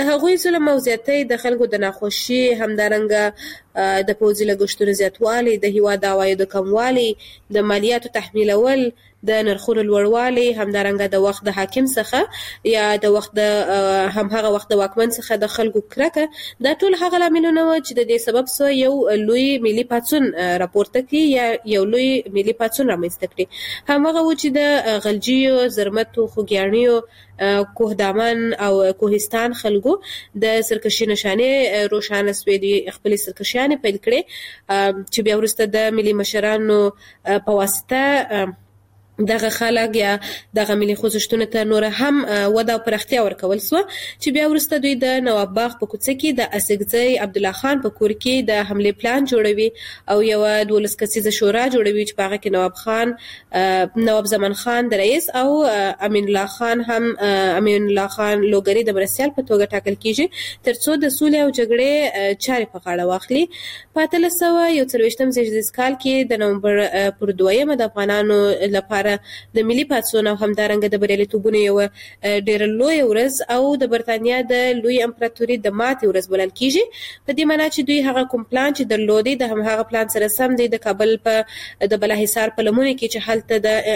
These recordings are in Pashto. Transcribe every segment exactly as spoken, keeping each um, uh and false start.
هغوی ظلم او زیاتۍ د خلکو د ناخوشي، همدارنګه د پوځي لګښتونو زیاتوالی، د هیواد د عوایدو کموالی، د مالیاتو تحمیلول، د نرخونو لوړوالی، همدارنګه د وخت د حاکم څخه یا د وخت د همهغه وخت د واکمن څخه د خلکو کرکه، دا ټول هغه لاملونه وو چې د دې سبب سو یو لوی ملي پاڅون راپورته کړي یا یو لوی ملي پاڅون رامنځته کړي. همهغه و چې د غلجیو، زرمتو، خوږیاڼیو، کوه دامن او کوهستان خلکو د سرکشي نشانې روښانه سوې دي، خپلې سرکشیانې پیل کړې چې بیا وروسته د ملي مشرانو په واسطه دغه خلک یا دغه ملي خوځښتونو ته نور هم وده او پراختیا ورکول سوه، چې بیا وروسته دوی د نواب باغ په کوڅه کې د اسګزی عبدالله خان په کور کې د حملې پلان جوړوي او یوه دولس کسیزه شورا جوړوي چې په هغه کې نواب خان، نواب زمان خان د رئیس او امین الله خان هم امین الله خان لوګری د مرستیال په توګه ټاکل کیږي، ترڅو د سولې او جګړې چارې په غاړه واخلي. په اتلس سوه یو څلوېښتم زیږدیز کال کې د نومبر پر دویمه د افغانانو لپاره د ملي پاڅون او همدارنګه د بریالیتوبونو یوه ډېره لویه ورځ او د برتانیا د لوی امپراتوري د ماتې ورځ بلل کیږي، په دې معنا چې دوی هغه کوم پلان چې درلودی د همهغه پلان سره سم دی د کابل په د بالاحصار په لمنو کې چې هلته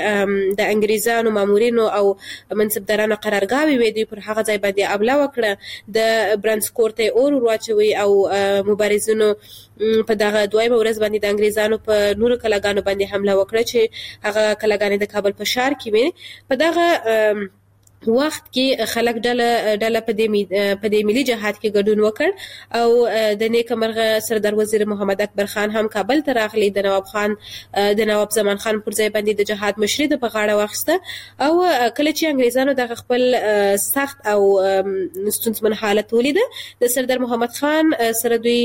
د د انګریزانو مامورینو او منصبدارانو قرارګاوې وې، دوی پر هغه ځای باندې حمله وکړه، د برانسکور ته اور واچوي او مبارزینو په دغه دویمه ورځ باندې د انګریزانو په نورو کلاګانو باندې حمله وکړه چې هغه کلاګانې د کابل په ښار کې وې. په دغه وخت کې خلک ډله ډله په دې په دې ملي جهاد کې ګډون وکړ او د نیکه مرغه سردار وزیر محمد اکبر خان هم کابل ته راغلی، د نواب خان د نواب زمان خان پر ځای باندې د جهاد مشري د په غاړه واخیسته. او کله چې انګریزانو دغه خپل سخت او ستونزمن حالت ولیده، د سردار محمد خان سره دوی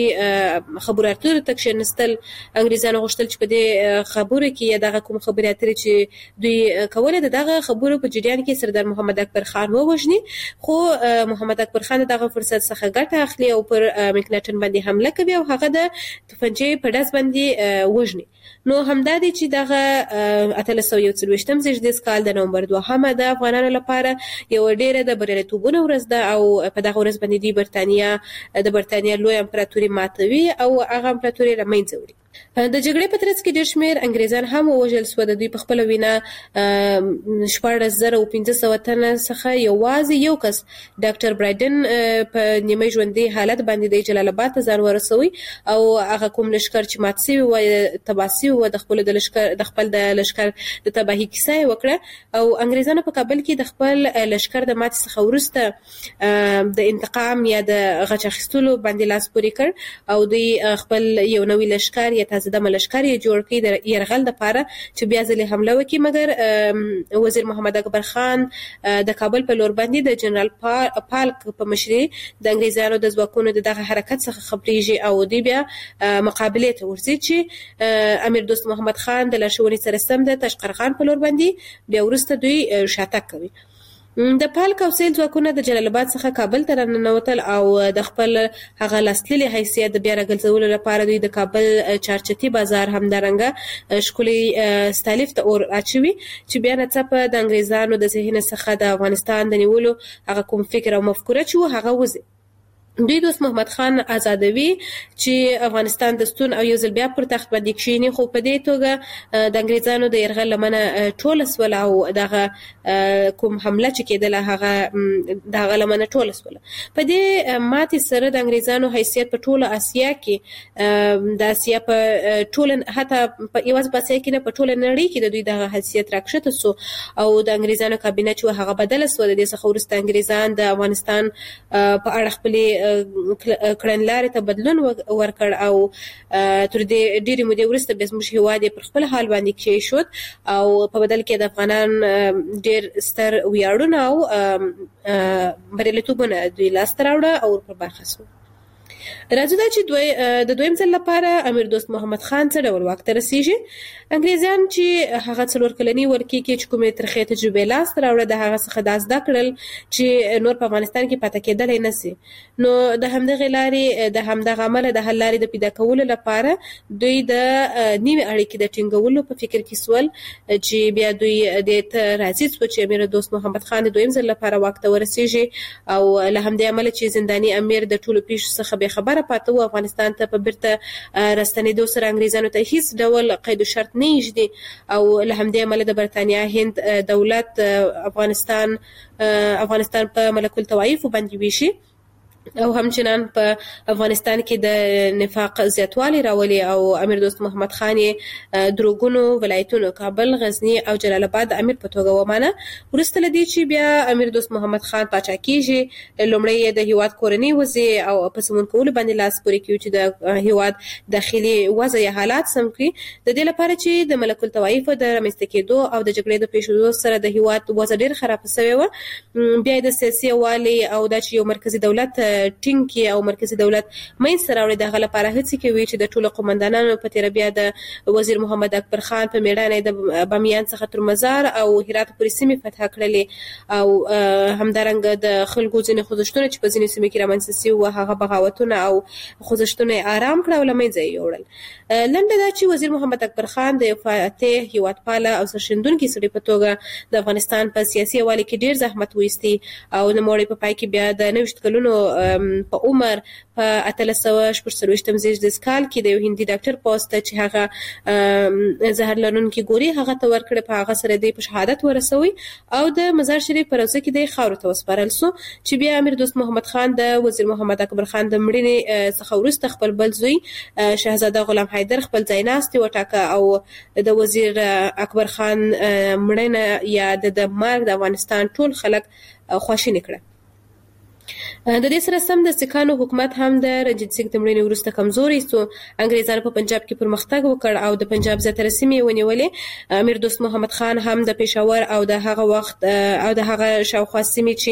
خبرو اترو ته کښېنستل. انګریزانو غوښتل چې په دې خبرو کې یا دغه کوم خبرې اترې چې دوی کولې د دغه خبرو په جریان کې سردار محمد اکبر خان ووژني، خو محمد اکبر خان دغه فرصت څخه ګټه اخلي او پر مکناټن باندې حمله کوي او هغه د توپنچې په ډز باندې وژني. نو همدا دی چې دغه اتلس سوه یو څلوېښتم زیږدیز کال د نومبر دوهمه د افغانانو لپاره یوه ډېره د بریالیتوبونو ورځ ده او په دغه ورځ باندې دوی برتانیا د برتانیا لوی امپراتوري ماتوي او هغه امپراتوري له منځه وړي. د جګړې په ترڅ کې ډېر شمېر انګریزان هم ووژل سوه. د دوی په خپله وینا شپاړس زره او پنځه سوه تنه څخه یوازې یو کس ډاکټر برایډن په نیمه ژوندي حالت باندې د جلال آباد ته ځان ورسوي او هغه کوم لښکر چې مات سوي وه، تباه سوي وه، د خپلو د لښکر د خپل د لښکر د تباهي کیسه یې وکړه او انګریزانو په کابل کې د خپل لښکر د ماتې څخه وروسته د انتقام یا د غچ اخیستلو باندې لاس پورې کړ او دوی خپل یو نوی لښکر یا تازه دمه لښکر یې جوړ کړي د یرغل دپاره چې بیا ځلې حمله وکړي. مګر وزیر محمد اکبر خان د کابل په لور باندې د جنرال پالک په مشري د انګریزانو د ځواکونو د دغه حرکت څخه خبریږي او دوی بیا مقابلې ته ورځي چې امیر دوست محمد خان د لارښوونې سره سم د تاشقرغان په لور باندې بیا وروسته دوی شاتګ کوي. د پالک او سیل ځواکونه د جلال آباد څخه کابل ته راننوتل او د خپل هغه لاسلیلي حیثیت د بیا راګرځولو لپاره دوی د کابل چارچتي بازار همدارنګه ښکلي ستالیف ته اور اچوي چې بیا ناڅاپه د انګریزانو د ذهن څخه د افغانستان د نیولو هغه کوم فکر او مفکوره چې و هغه وځي. دوی دوست محمد خان آزادوي چې افغانستان د ستون او یو ځل بیا پر تخت باندې کښېني، خو په دې توګه د انګریزانو د یرغل لمنه ټوله سوله او دغه کوم حمله چې کېدله هغه دغه لمنه ټوله سوله. په دې ماتې سره د انګریزانو حیثیت په ټوله اسیا کې د اسیا په ټوله حتی یوازې په اسیا کې نه په ټوله نړۍ کې د دوی دغه حیثیت راکښته سو او د انګریزانو کابینه چې هغه بدله سوه. د دې څخه وروسته انګریزان د افغانستان په اړه خپلې کړنلارې ته بدلون ورکړ او تر دې ډېرې مودې وروسته بیا زموږ هېواد یې پر خپل حال باندې کېښود او په بدل کې د افغانان ډېر ستر ویاړونه او بریالیتوبونه دوی لاسته راوړه او پر برخه سو. راځو دا چې دوی د دویم ځل لپاره امیر دوست محمد خان څه ډول واک ته رسیږي. انګریزان چې هغه څلور کلنی ورکی کې چې کومې ترخې تجربې لاس ته راوړه د هغه څخه دا زده کړل چې نور په افغانستان کې پاتې کېدلی نه سي. نو د همدغې لارې د همدغه عمله د حل لارې د پیدا کولو لپاره دوی د نوې اړیکې د ټینګولو په فکر کې سول چې بیا دوی دې ته راضي سول چې امیر دوست محمد خان د دویم ځل لپاره واک ته ورسیږي او له همدې امله چې زنداني امیر د ټولو پیښو څخه بې خبره پاته و، افغانستان ته په بیرته راستنېدو سره انګریزانو ته هیڅ ډول قید و شرط نه ایږدي او له همدې امله د برتانیا هند دولت افغانستان افغانستان په ملک الطوایف باندې ویشي او همچنان په افغانستان کې د نفاق زیاتوالی راولي او امیر دوست محمد خان یې دروغونو ولایتونو کابل، غزنی او جلال آباد امیر په توګه ومانه. وروسته له دې چې بیا امیر دوست محمد خان پاچا کیږي، لومړی یې د هیواد کورنۍ وضع او په سمون کولو باندې لاس پورې کوي چې د هیواد داخلي وضع یا حالات سم کړي، د دې لپاره چې د ملک الطوایف د رامنځته کېدو او د جګړې د پیښېدو سره د هیواد وضع ډېر خراب شوی و. بیا د سیاسي والي او د چې یو مرکزی دولت ټینګ کې او مرکزی دولت منځته راوړي، دغه لپاره هڅې کوي چې د ټولو قومندانانو په تېره بیا د وزیر محمد اکبر خان په میړانه د بامیان څخه تر مزار او هرات پورې سیمې فتح کړلې او همدارنګه د خلکو ځینې خوځښتونه چې په ځینې سیمې کې رامنځته سوي وو هغه بغاوتونه او خوځښتونه یې آرام کړه او له منځه یې یوړل. لنډه دا چې وزیر محمد اکبر خان د یو فاتح، هیوادپاله او سرښندونکي سړي په توګه د افغانستان په سیاسي حوالې کې ډېر زحمت وایستی او نوموړی په پای کې بیا د نویشت کلونو په عمر په اتلس سوه شپږ څلوېښتم زېږدیز کال کې د یو هندي ډاکټر پوسټ چې هغه زهر لرونکي ګولۍ هغه ته ورکړې، په هغه سره دی په شهادت ورسوي او د مزار شریف په روضه کې دی خاورو ته وسپارل سو چې بیا امیر دوست محمد خان د وزیر محمد اکبر خان د مړینې څخه وروسته خپل بل زوی شهزاده غلام حیدر خپل ځایناستي وټاکه او د وزیر اکبر خان مړینه یا د مرګ د افغانستان ټول خلک خواشیني کړه. د دې سره سم د سکانو حکومت هم د رنجیت سنګ د مړینې وروسته کمزوری سو. انګریزانو په پنجاب کې پرمختګ وکړ او د پنجاب زیاتره سیمې ونیولې. امیر دوست محمد خان هم د پېښور او د هغه وخت او د هغه شاوخوا سیمې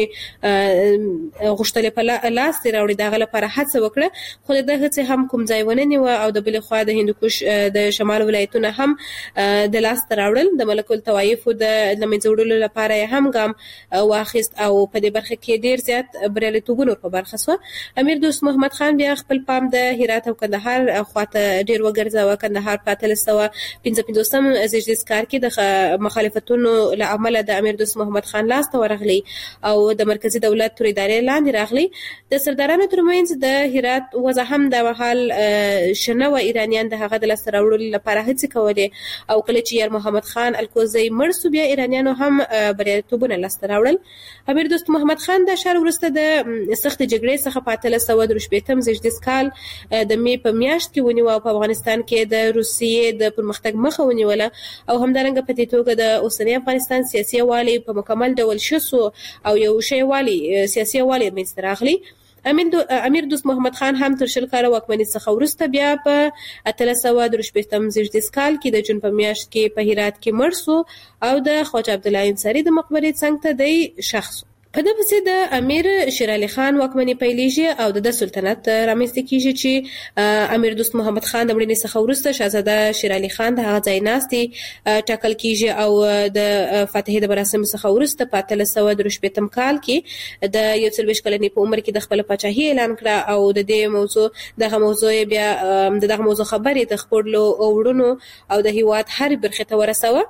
چې غوښتلې په لاس ترې راوړي د هغه لپاره هڅه وکړه، خو د دغه هڅې هم کوم ځای ونه نیوه او د بلې خوا د هندوکش د شمال ولایتونه هم د لاس ته راوړل. د ملک الطوایفو د له منځه وړلو لپاره یې هم ګام واخیست او په دې برخه کې ډېر زیات بریالیتوب په برخه سو. امیر دوست محمد خان بیا خپل پام د هرات او کندهار خواته ډیر وګرځاوه. کندهار په اتلس سوه پنځه پنځوسم زېږدیز کال کې د مخالفتونو له امله د امیر دوست محمد خان لاس ته ورغلی او د مرکزی دولت تر ادارې لاندې راغلی. د سردارانو ترمنځ د هرات وضع هم د مهال شنه و ایرانیان د هغه د لاس راوړلو لپاره هڅې کولې او کله چې یار محمد خان الکوزی مړ سو بیا ایرانیانو هم بریالیتوبونه لاس راوړل. امیر دوست محمد خان د شهر وروسته د سخت جګړې څخه په اتلس سوه درې شپېتم زېږدیز کال د مې په میاشت کې ونیوه او په افغانستان کې د روسیې د پرمختګ مخه ونیوله او همدارنګه په دې توګه د اوسني افغانستان سیاسي والی په مکمل ډول شسو او یو شی والی سیاسي والی منځته راغلی. امیر دوست محمد خان هم تر شل کاله واکمنۍ څخه وروسته بیا په اتلس سوه درې شپېتم زېږدیز کال کې د جون په میاشت کې په هرات کې مړ سو او د خواجه عبدالله انصاري د مقبرې څنګ ته دی شخص. په دغه پسې د امیر شیر علي خان واکمني پیلېږي او د سلطنت رامنځته کېږي چې امیر دوست محمد خان د مړینې څخه وروسته شهزاده شیر علي خان د هغه ځایناستي ټاکل کېږي او د فاتحې د مراسمو څخه وروسته په اتلس سوه درې شپېتم کال کې د یو څلوېښت کلنې په عمر کې د خپله پاچاهي اعلان کړه او د دې موضوع دغه موضوع بیا د دغه موضوع خبرې د خپلو وروڼو او د هیواد هرې برخې ته ورسوه.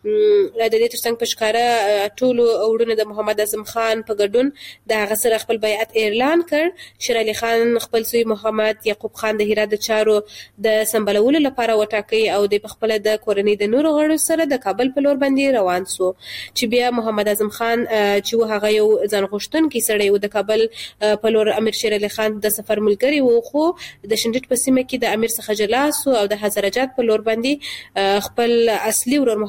د دې ترڅنګ په ښکاره ټولو وروڼو د محمد اعظم خان په ګډون د هغه سره خپل بیعت اعلان کړ. شیر علي خان خپل زوی محمد یعقوب خان د هرات د چارو د سمبالولو لپاره وټاکئ او د پخپله د کورنۍ د نورو غړو سره د کابل په لور باندې روان سو چې بیا محمد اعظم خان چې و هغه یو ځان غوښتونکی سړی و د کابل په لور امیر شیر علي خان د سفر ملګری و، خو د شنډټ په سیمه کې د امیر څخه جلا سو او د هزاره جات په لور باندې خپل اصلي ورور محمد حسین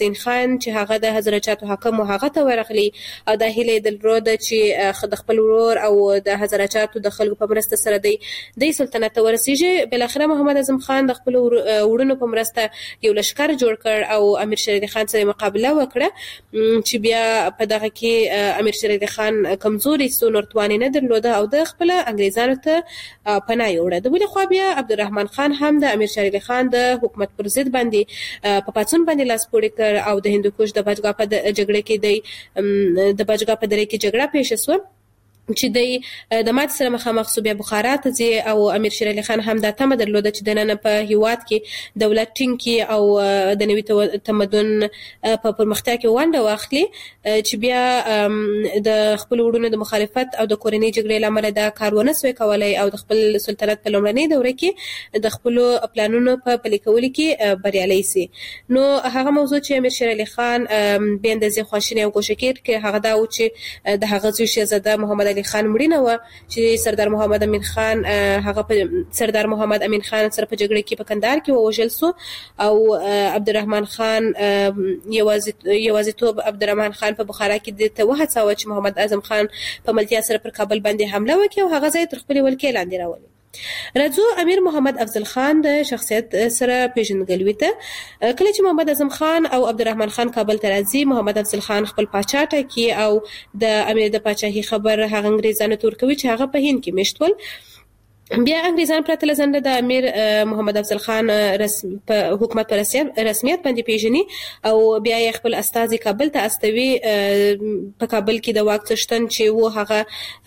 حسین خان چې هغه د هزارچاتو حاکم و هغه ته ورغلی او دا هیله درلوده چې د خپل ورور او د هزارچاتو د خلکو په مرسته سره دی د سلطنت ته ورسیږي. بل اخره محمد اعظم خان د خپل وړونو په مرسته یو لشکر جوړ کړ او امیر شیر علي خان سره مقابله وکړه چې بیا په دغه کې امیر شیر علي خان کمزوري سو نورتواني نه درلوده او د خپل انګریزانو ته پناه یوړه. د بل خو بیا عبدالرحمن خان هم د امیر شیر علي خان د حکومت پر ضد باندې په پاتون باندې لاس پورې کړ او د هندوکش د بچګا په جګړه کې د د بچګا په دره کې جګړه پیښه شوه چې د د مات سره مخامخ سو. بیا بخارا ته ځي او امیر شیر علي خان هم دا تمه درلوده چې د نن په هیواد کې دولت ټینګ کی او د نوي تمدن په پرمختیا کې ونډه واخلي چې بیا د خپل وړونو د مخالفت او د کورنۍ جګړې لامل دا کار ونه سوی کولای او د خپل سلطنت په لومړنۍ دوره کې د خپل پلانونو په پلي کولو کې بریالي سي. نو هغه موضوع چې امیر شیر علي خان به اندازې خواشینی او کوشکیر کې هغه دا و چې د هغه زوی شهزاده محمد خان مړینه و چې سردار محمد امین خان هغه په سردار محمد امین خان سره په جګړه کې په کندهار کې ووژل سو او عبدالرحمن خان یوازې یوازېتوب عبدالرحمن خان په بخارا کې د وهڅاوه چې محمد اعظم خان په ملتیا سره پر کابل باندې حمله وکړي او هغه ځای تر خپل ولکې لاندې راولي. راځو امیر محمد افضل خان د شخصیت سره پیژندګلوي ته. کله چې محمد اعظم خان او عبدالرحمن خان کابل ته راځي محمد افضل خان خپل پاچا ټاکي او د امیر د پاچاهي خبر هغه انګریزانو ته ورکوي چې هغه په هند کې میشتول. بیا انګریزان پرته لزنده د امیر محمد افضل خان رسم په حکومت پر رسمیت باندې پیژني او بیا یې خپل استازي کابل ته استوي. په کابل کې د واک څښتن چې و هغه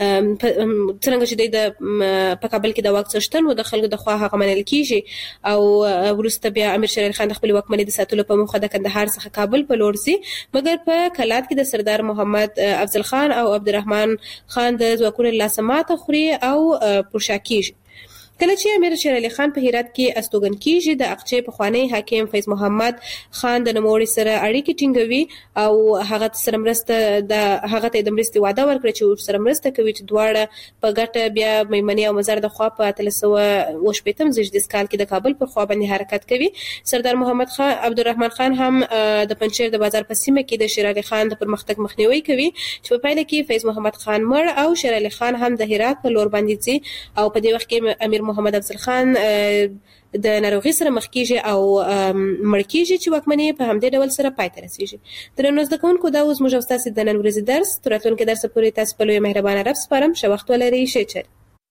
څنګه چې د په کابل کې د واک څښتن و د خلکو د خوا هغه منل کیږي او ورسته بیا امیر شیر علي خان د خپل واکمنۍ د ساتلو په موخه د کندهار څخه کابل په لور ځي مګر په کلات کې د سردار محمد افضل خان او عبدالرحمن خان د ځواکونو لاسه ماته خوري او پرشا کیږي. کله چې امیر شیر علي خان په هرات کې استوګن کیږي د اقچې پخوانی حاکم فیض محمد خان د نوموړي سره اړیکې ټینګوي او هغه سره مرسته د هغه ته د مرستې وعده ورکړي چې سره مرسته کوي چې دواړه په ګټه بیا میمنې او مزار د خوا په اتلس سوه اوه شپېتم زیږدیز کال کې د کابل پر خوا باندې حرکت کوي. سردار محمد خان عبدالرحمن خان هم د پنجشیر د بازار په سیمه کې د شیر علي خان د پرمختګ مخنیوي کوي چې په پایله کې فیض محمد خان مړ او شیر علي خان هم د هرات په لور باندې ځي او په دې وخت کې امیر محمد افضل خان د ناروغي سره مخ کیږي او مړ کیږي چې واکمنۍ په همدې ډول سره پای ته رسیږي. درنو زده کوونکو دا اوس موږ تاسو د نن ورځې درس تر راتلونکي درس پورې تاسو په لوی مهربانه رب سپارم. ښه وخت ولرئ. ښه چر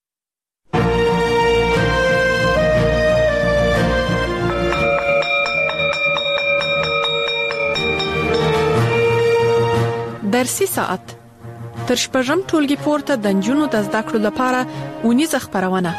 درسي ساعت تر شپږم ټولګي پورته د نجونو د زده کړو لپاره ونیزه خبرونه.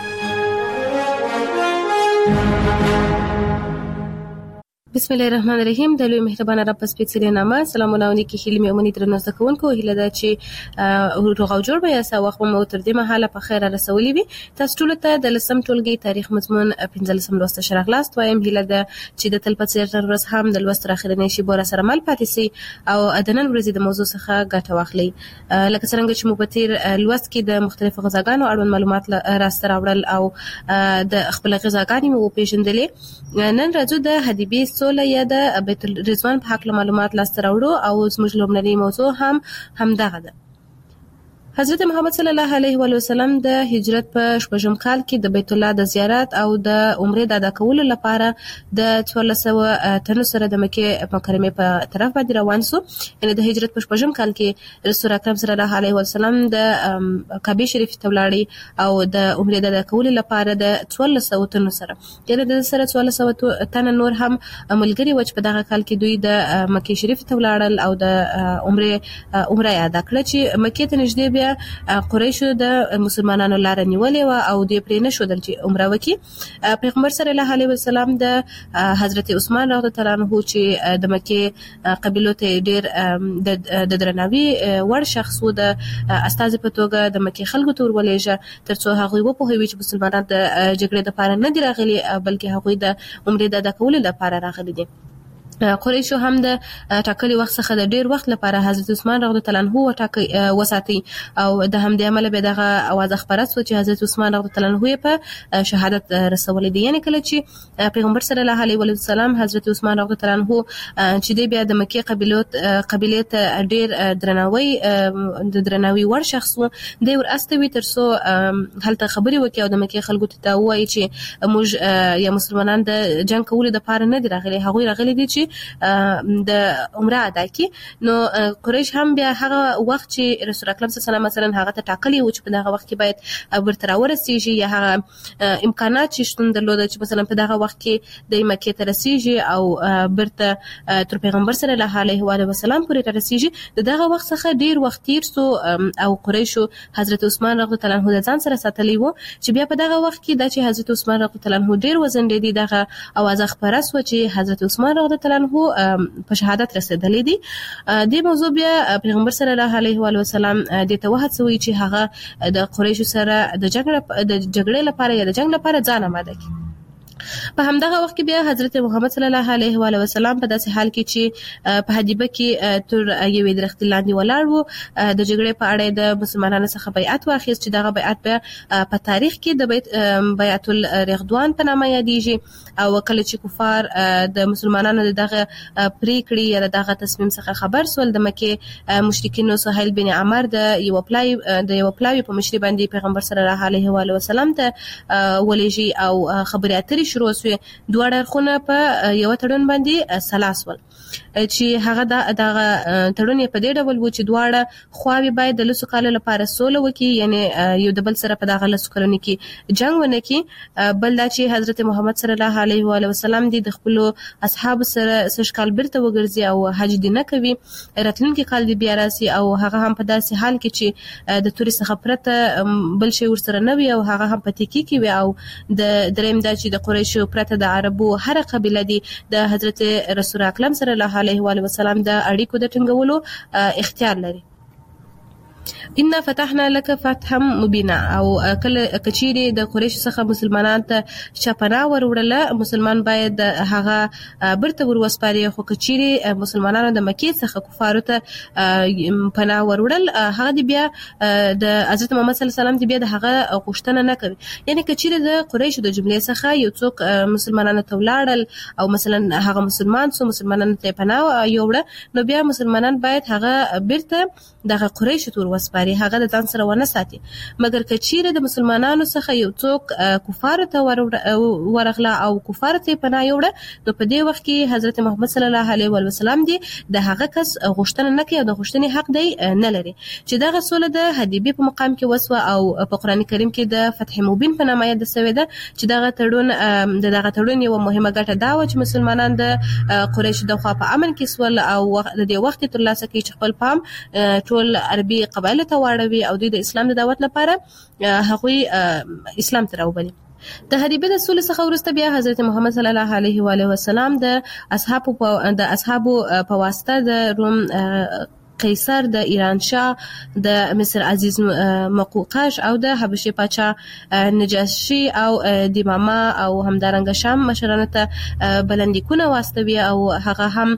بسم الله الرحمن الرحیم. د لوی مهربانه رب سپیڅلې نامه سلامونه او نیکی هیلې مې ومني درنو زده کوونکو هیله ده چې روغ او جوړ به یاست او وخت مو تر دې مهاله په خیر رسولي وي. تاسو ټول ته د لسم ټولګي تاریخ مضمون پنځلسم لوست شرح لاست وایم. هیله ده چې د تل په څیر تر ورځ هم د لوست اخرنۍ شی بور سره مل پاتې سي او د نن ورځې د موضوع څخه ګټه واخلي. لکه څنګه چې مو په تیر لوست کې د مختلفو غذاګانو اړوند معلومات راسته راوړل او د خپل غذاګانې مو پیژندلې. نن راځو د حدیبي سوله یا د بیت الرضوان په حق معلومات لاسته راوړو او زموږ لومړنی موضوع هم همدغه ده. حضرت محمد صلی الله علیه و وسلم د هجرت په شپږم کال کې د بیت الله د زیارت او د عمرې د ادا کولو لپاره د څوارلس سوه تنو سره د مکې مکرمې په طرف باندې روان سو. یعنې د هجرت په شپږم کال کې رسول اکرم صلی الله علیه و وسلم د کعبه شریف ته ولاړی او د عمرې د ادا کولو لپاره د څوارلس سوه تنو سره یعنې د سره څوارلس سوه تن نور هم ملګري و چې په دغه کال کې دوی د مکې شریف ته ولاړل او د عمرې عمره ادا کړه چې مکې ته نږدې قریشو د مسلمانانو لار نیولې و او د پرې نه شودل چې عمره وکي. پیغمبر صلی الله علیه وسلم د حضرت عثمان رضی الله عنه چې د مکې قبیلو ته ډېر د درناوي وړ شخص و د استاذ په توګه د مکې خلکو ته ورولېږه ترڅو هغوی وپوهوي چې مسلمانان د جګړې لپاره نه دي راغلي بلکې هغوی د عمرې د ادا کولو لپاره راغلي دي. قریشو هم د ټاکلي وخت څخه د ډیر وخت لپاره حضرت عثمان رضی الله عنه وټاکي وساتي او د همدې عمل به دغه اواز خبره سو چې حضرت عثمان رضی الله عنه په شهادت رسولې دي. یعنی کله چې پیغمبر صلی الله علیه و سلم حضرت عثمان رضی الله عنه چې دی بیا د مکه قبیلوت قبیله ته ډیر درناوی د درناوی ور شخص و دی ور استوي ترسو هلته خبري وکي او د مکه خلکو ته وایي چې موږ یا مسلمانان د جنگ کولو د پاره نه دي راغلي، هغه راغلي دي چې د عمره ادا کی. نو قریش هم بیا هغه وخت چې رسول اکرم صلی الله علیه وسلم مثلا هغه ته ټاکلی و چې په دغه وخت کې باید ورته ورسیږي یا هغه امکانات چې شتون درلود چې مثلا په دغه وخت کې د مکه ته رسیږي او برته تر پیغمبر صلی الله علیه و سلم پورې رسیږي. دغه وخت څخه ډیر وخت تیر سو او قریشو حضرت عثمان رضی الله عنه د ځان سره ساتلی و چې بیا په دغه وخت کې د چې حضرت عثمان رضی الله عنه ډیر وزن دی دغه اواز خبره سو چې حضرت عثمان رضی الله عنه په شهادت رسیدلې دي. د موضوع بیا پیغمبر صلی الله علیه و سلم د توحد سوی چې هغه د قریشو سره د جګړه د جګړې لپاره یا د جنگ لپاره ځان آماده کړي. په همدغه وخت کې بیا حضرت محمد صلی الله علیه و سلم په داسې حال کې چې په حدیبه کې تر یوې درخت لاندې ولاړ وو د جګړې په اړه د مسلمانانو څخه بیعت واخیست چې دغه بیعت په تاریخ کې د بیعت الرضوان په نامه یادېږي او کله چې کفار د مسلمانانو دغه پریکړې یا دغه تصمیم څخه خبر سول د مکه مشرکینو سهیل بن عمر د یو پلای د یو پلای په مشري باندې پیغمبر صلی الله علیه و سلم ته ولېږي او خبرې اترې شروع شوې. دوه اړخونه په یو تړون باندې سلاس ول چې هغه دغه تړون په دې ډول و چې دواړه خواوې باید د لسو کالو لپاره سوله وکړي، یعنی یو د بل سره په دغه لسو کلونو کې جنگ ونه کړي. بل دا چې حضرت محمد صلی الله علیه و سلم د خپل اصحاب سره سږ کال بیرته وګرځي او حج دې نه کوي، راتلونکي کال دې بیا راسي او هغه هم په داسې حال کې چې د توري څخه پرته بل شی ورسره نه وي او هغه هم په تکی کې وي. او د دریم دا چې د قریشو پرته د عربو هر قبیله دي د حضرت رسول اکرم صلی الله علیه و سلم د اړیکو د ټینګولو اختیار لري. ان فتحنا لك فتحا مبینا او کله کچيري د قریش څخه مسلمانان ته چپنا وروړله مسلمان باید هغه برته وروسپاري، خو کچيري مسلمانانو د مکه څخه کفارو ته پناه وروړل هغه دی بیا د حضرت محمد صلی الله علیه وسلم دی بیا د هغه غوښتنه نه کوي. یعنی کچيري د قریش د جملې څخه یو څوک مسلمانانو ته ولاړل او مثلا هغه مسلمان سو مسلمانانو ته پناه یوړه نو بیا مسلمانان باید هغه برته دغه قریش تور وسپاري، هغه د ځان سره ونه ساتي. مګر کچيره د مسلمانانو څخه یو څوک کفار ته ورغله او کفار ته پناه یوړه نو په دې وخت کې حضرت محمد صلی الله علیه و سلم دی د هغه کس غوښتنه نه کوي او د غوښتنې حق دی نه لري چې دغه سوله د حدیبې په مقام کې وسوه او په قران کریم کې د فتح مبین په نامه یاد شوی ده چې دغه تړون د دغه تړون یو مهمه ګټه دا و چې مسلمانان د قریش د خوا په امن کې سول او د دې وخت تر لاسه کې خپل پام ټول عربي قبایل ته واړوي او د اسلام د دعوت لپاره هغوی اسلام ته راوبلي. د حدیبې د سولې څخه وروسته بیا حضرت محمد صلی الله علیه و سلم د اصحابو د اصحابو په واسطه د روم قیصر د ایران شاه د مصر عزیز مقوقش او د حبشې پاچا نجاشي او د ماما او همدارنګه شام مشرانو ته بلندیکونه واستوي او هغه هم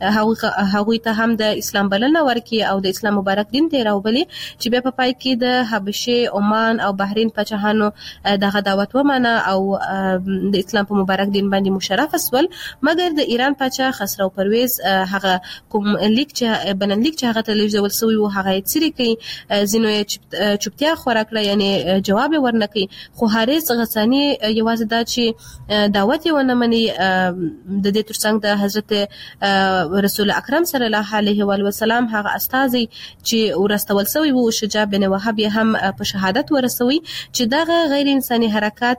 هغه ته هم د اسلام بلنه ورکي او د اسلام مبارک دین ته راوبلي چې بیا په پای کې د حبشې عمان او بحرین پاچاهانو دغه دعوت ومنه او د اسلام په مبارک دین باندې مشرف اسول. مګر د ایران پاچا خسرو پرویز هغه کوم لیک چې بلند لیک چې هغه ته لږ ول سوی و هغه یې سری کوي زینو یې چوپتیا خورا کړ یعنی جواب ورنکي. خو حارث غسانی یوازې دا چې دعوت یې ونه مني د دې ترڅنګ د حضرت رسول اکرم صلی الله علیه و سلم هغه استازي چې ورستول سوی وو شجاع بن وهب هم په شهادت ورسوي چې دغه غیر انساني حرکت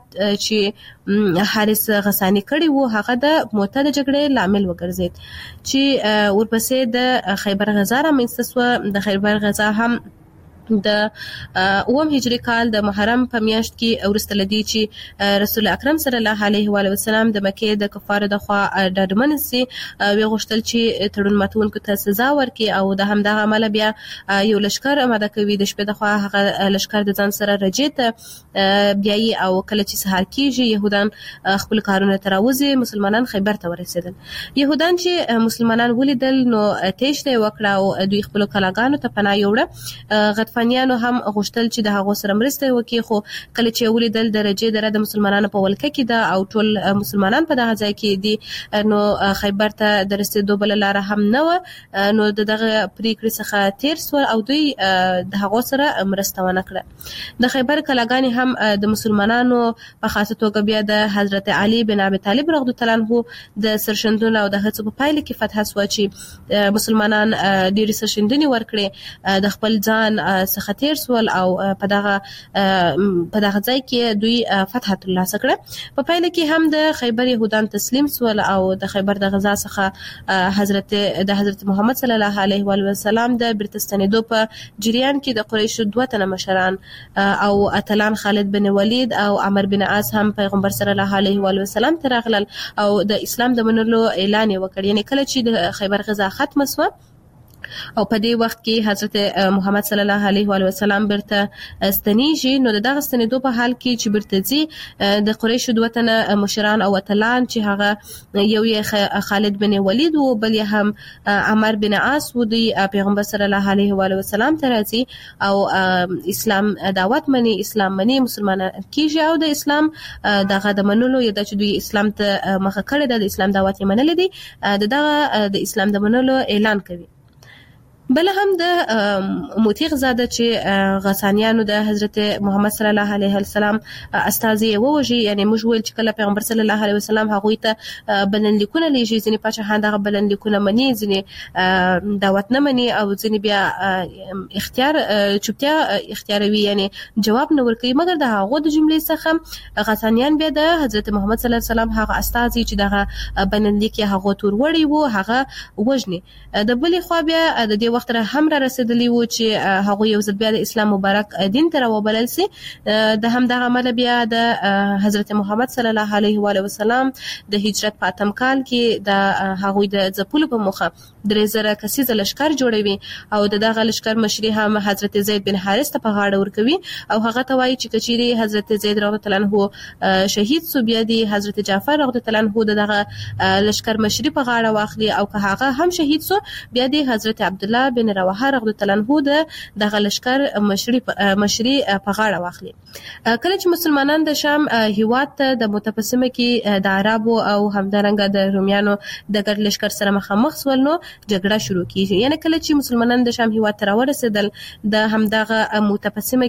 چې حارث غسانی کړی وو هغه د موته د جګړې لامل وګرځید چې ورپسې د خیبر غزا را منځته سوه. د خیبر غزا هم د اوم هجری کال د محرم په میاشت کې ورسته لدی چې رسول اکرم صلی الله علیه و علیه وسلم د مکه د کفارو د خوا ډاډمن سي وی غوښتل چې تړون ماتونکو ته سزا ورکړي او د همدغه عمل بیا یو لشکر آماده کوي د شپې د خوا هغه لشکر د ځان سره رجیته بیاي او کله چې سهار کیږي يهودان خپل کارونه تراوزي مسلمانان خیبر ته ورسېدل يهودان چې مسلمانان ولیدل نو تېشته وکړه او دوی خپل کلاګانو ته پناه یوړه فنیانو هم غوښتل چې د هغو سره مرسته وکړي خو کله چې ولیدل درجه دره د مسلمانانو په ولکه کې ده او ټول مسلمانان په دغه ځای کې دي نو خیبر ته د رسېدو بل لار هم نه و نو دغه پریکړې څخه تیر سو او دوی د هغو سره مرسته ونه کړه د خیبر کلاګانې هم د مسلمانانو په خاصه توګه بیا د حضرت علي بن ابي طالب رضی الله عنه د سرشندونو او د هڅو په پایله کې فتح سو چې مسلمانان ډېر سرشندنې ورکړي د خپل ځان څخه تیر سول او په دغه په دغه ځای کې دوی فتح ترلاسه کړه په پایله کې هم د خیبر يهودان تسلیم سول او د خیبر د غزا څخه حضرت د حضرت محمد صلی الله علیه و سلم د برتستانیدو په جریان کې د قریشو دوه تنه مشران او اتلان خالد بن ولید او عمر بن عاص هم پیغمبر صلی الله علیه و سلم ته راغلل او د اسلام د منلو اعلان وکړ یعنی کله چې د خیبر غزا ختم شوه او په دې وخت کې حضرت محمد صلی الله علیه و سلم برته استنیږي نو دغه استنیدو په حال کې چې برته زی د قریشو دوه تنه مشران او اتلان چې هغه یو یې خالد بن ولید او بل یې هم عمر بن عاص و دی پیغمبر صلی الله علیه و سلم ته راځي او اسلام دعوت مني اسلام مني مسلمانان کیږي او د اسلام دغه د منلو یا د چې دوی اسلام ته مخه کړی د اسلام دعوت یې منل دي دغه د اسلام د منلو اعلان کوي بل هم د موتیغ زاده چې غسانیانو د حضرت محمد صلی الله علیه وسلم استازي ووجي یعنی موږ ویل چې کله پیغمبر صلی الله علیه وسلم هغه ته بلنلیکونه لېږي ځینې پاچاهان دغه بلنلیکونه مني ځینې دعوت نه مني او ځینې بیا اختیار چوپتیا اختیاروي یعنی جواب نه ورکوي مګر د هغه د جملې څخه غسانیان بیا د حضرت محمد صلی الله علیه وسلم هغه استازي چې دغه بلنلیک یې هغه تور وړي وو هغه وجني د بلې خوا بیا د دې وخت را هم را رسیدلی و چې هغه یو ځل بیا د اسلام مبارک دین ته راوبلل سي د هم دغه عمل بیا د حضرت محمد صلی الله علیه و علیه وسلم د هجرت په اتم کال کې د هغه د ځپلو په مخه درې زره کسیز لشکر جوړوي او دغه لشکر مشري هم حضرت زید بن حارث ته په غاړه ورکوي او هغه ته وایي چې کچيري حضرت زید رضی الله عنه شهید سو بیا دی حضرت جعفر رضی الله عنه دغه لشکر مشري په غاړه واخلي او که هغه هم شهید سو بیا دی حضرت عبد الله بن رواحه رضی الله عنه د دغه لشکر مشري مشري په غاړه واخلي کله چې مسلمانان د شام هیواد ته د متقسمه کې د عربو او همدارنګه د روميانو د ګډ لشکر سره مخامخ سول نو جګړه شروع کیږي یعنی کله چې مسلمانان د شام هیواد ته راورسېدل د همدغه متقسمه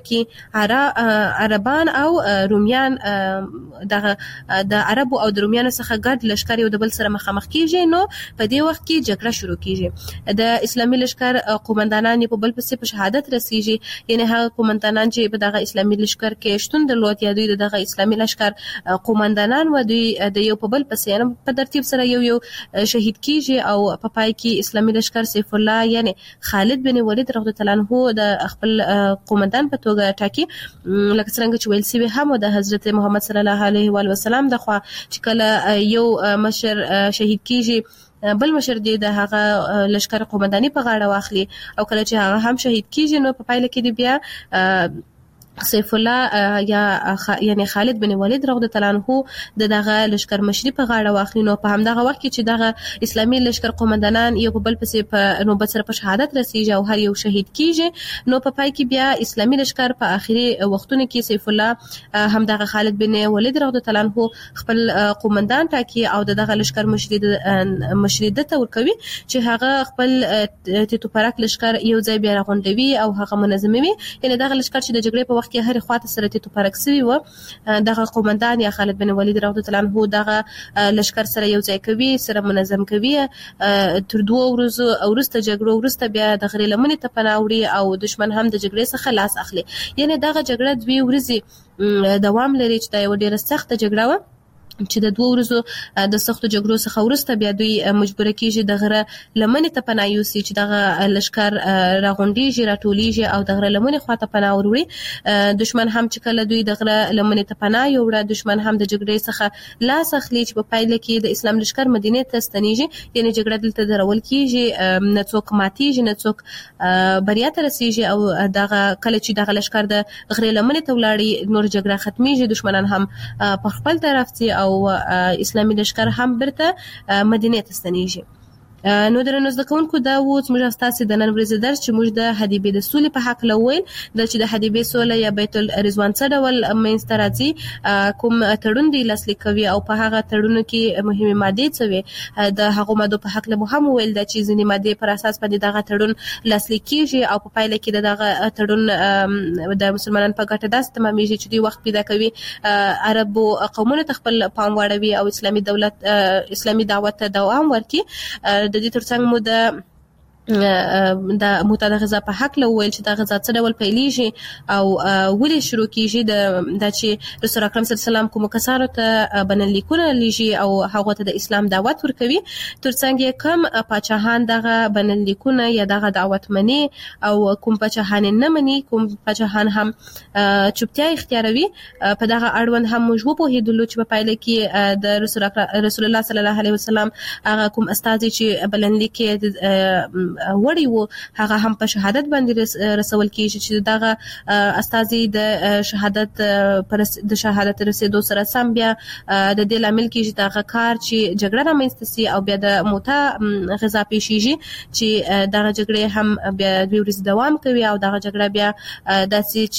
کې عربان او روميان دغه د عربو او د روميانو څخه ګډ لشکر یو د بل سره مخامخ کیږي نو په دې وخت کې جګړه شروع کیږي د اسلامي لشکر قومندانان په بل پسې په شهادت رسیږي یعنی هغه قومندانان چې په دغه اسلامي لشکر کې شتون درلود یا دوی دغه اسلامي لشکر قومندانان و دوی د یو په بل پسې په ترتیب سره یو یو شهید کیږي او په پای کې اسلامي لشکر سیف الله یعنی خالد بن ولید رضی الله عنه د خپل قومندان په توګه ټاکي لکه څنګه چې ویل سوي هم د حضرت محمد صلی الله علیه و وسلم د خوا چې کله یو مشر شهید کیږي بل مشر دی د هغه لشکر قومنداني په غاړه واخلي او کله چې هغه هم شهید کیږي نو په پایله کې دی بیا سیف الله یا یعنی خالد بن ولید رضی الله عنه د دغه لشکر مشري په غاړه واخلي نو په همدغه وخت کې چې دغه اسلامي لشکر قومندانان یو بل پسې په نوبت سره په شهادت رسیږي او هر یو شهید کیږي نو په پای کې بیا اسلامي لشکر په اخري وختونو کې سیف الله همدغه خالد بن ولید رضی الله عنه خپل قومندان ټاکي او دغه لشکر مشري مشري د تور کوي چې هغه خپل تیتو پرک لشکر یو ځای بیا راغونډوي او هغه منظموي یعنی دغه لشکر چې د جګړې په کې هر خواته سره ته پرک سوي و دغه قومندان یا خالد بن ولید رضی الله عنه دغه لشکر سره یو ځای کوي سره منظم کوي تر دوه ورځو او ورسته جګړه ورسته بیا د غری لمنې ته پناوړي او دشمن هم د جګړې څخه لاس اخلي یعنی دغه جګړه دوی ورځي دوام لري چې دا یو ډیره سخت جګړه و چې د دوه ورځو د سختو جګړو څخه وروسته بیا دوی مجبوره کیږي د غره لمنې ته پناه یوسي چې دغه لشکر راغونډیږي راټولیږي او د غره لمنې خواته پناه وروړي. دشمن هم چې کله دوی د غره لمنې ته پناه یوړه دشمن هم د جګړې څخه لاس اخلي چې په پایله کې د اسلام لشکر مدینې ته ستنیږي، یعنی جګړه دلته درول کیږي، نه څوک ماتیږي نه څوک بریا ته رسیږي او دغه کله چې دغه لشکر د غره لمنې ته ولاړی نور جګړه ختمیږي، دشمنان هم په خپل طرف ته او اسلامي لشکر هم برته مدینې ته ستنیږي. نو درنو زده کوونکو دا و زموږ تاسو د نن ورځې درس چې موږ د حدیبې د سولې په حق لویل د چې د حدیبې سوله یا بیت الرضوان څه ډول منځته راځي، کوم تړون دی لاسلیک کوي او په هغه تړونو کې مهمه ماده څه وي، د هغه ماده په حق له مهم ویل د چې ځینې ماده پر اساس باندې دغه تړون لاسلیک کیږي او په پایله کې دغه تړون د مسلمانانو په ګټه داس تمامېږي چې دوی وخت پیدا کوي عربو قومونو ته خپل پام واړوي او اسلامي دولت اسلامي دعوت ته دوام ورکړي. د دې ترڅنګ مو د د معتاده غذا په حق له ویل چې دا غذا څه ډول پیلېږي او ولې شروع کیږي د د چې رسول اکرم صلی الله علیه وسلم کوم کسانو ته بنلیکونه لیږي او هغه ته د اسلام دعوت ورکوي، ترڅنګ یې کم پاچاهان دغه بنلیکونه یا دغه دعوت مني او کوم پاچاهان نه مني، کوم پاچاهان هم چوپتیا اختیاروي. په دغه اړوند هم موږ وپوهېدلو چې په پایله کې د رسول رسول الله صلی الله علیه وسلم هغه کوم استازي چې بلنلیک وړي وو هغه هم په شهادت باندې رسول کیږي چې دغه استازي د شهادت پر د شهادت رسیدو سره سم بیا د دې لامل کیږي دغه کار چې جګړه رامنځته سي او بیا د موته غذا پیښیږي چې دغه جګړه هم بیا دوی ورځ دوام کوي او دغه جګړه بیا داسې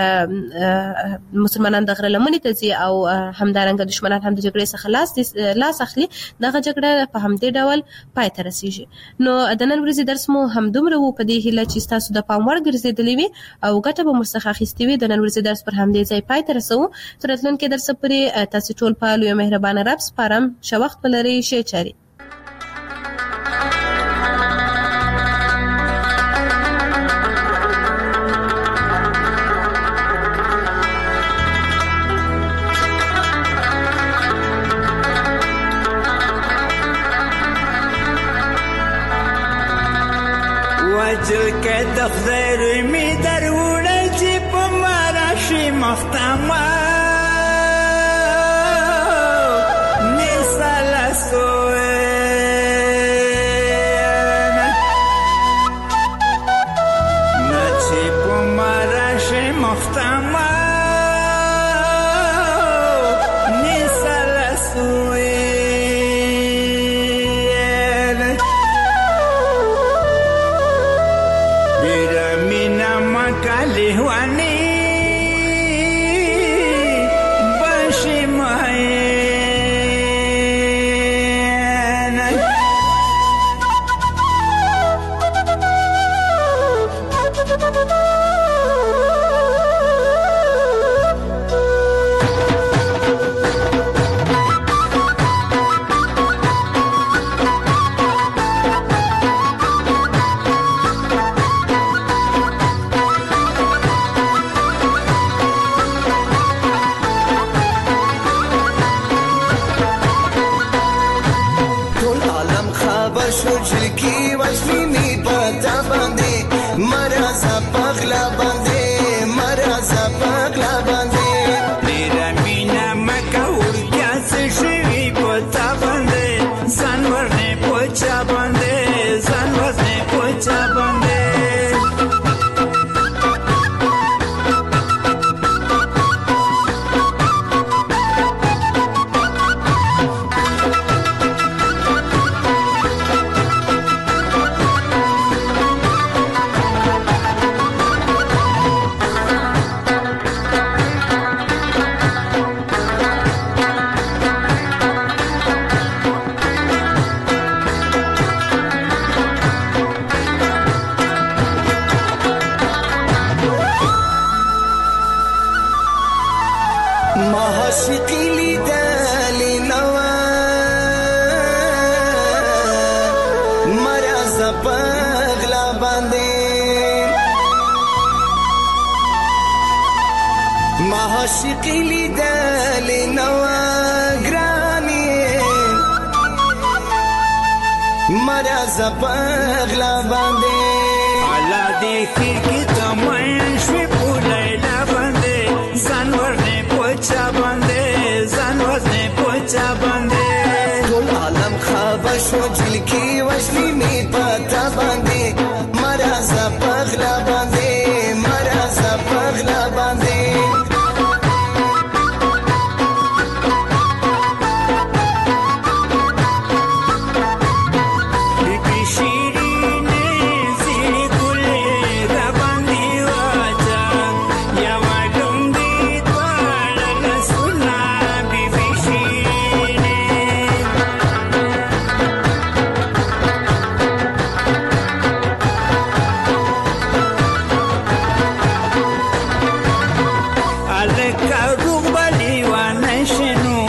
چې مسلمانان د غره لمنې ته ځي او همدارنګه دشمنان هم د جګړې څخه لاس لاس اخلي، دغه جګړه په همدې ډول پای ته رسیږي. نو د نن ورځې درس مو همدومره وو، په دې هیله چې تاسو د پام وړ ګرځېدلې وي او ګټه به مو څخه اخیستې وي. د نن ورځې درس پر همدې ځای پای ته رسوو. تر راتلونکي درس پورې تاسو ټول په لوی مهربانه رب سپارم. ښه وخت ولرئ. ښې چارې. وجل که دفتر می در وړه چې په مراشي مختمه مثال سوئن نه چې په مراشي مختمه مثال سوئن Kalihwani bashimayana عاشقی لیدل نو ګران مرزا پغلا باندې الله دې کې ته مې شوي پولیلا باندې ځان ورنه پوچا باندې ځان ورنه پوچا باندې ټول عالم خبر شو جل کې وشلي می پتا باندې مرزا پغلا باندې مرزا پغلا باندې Aleka rugba liwa nashenu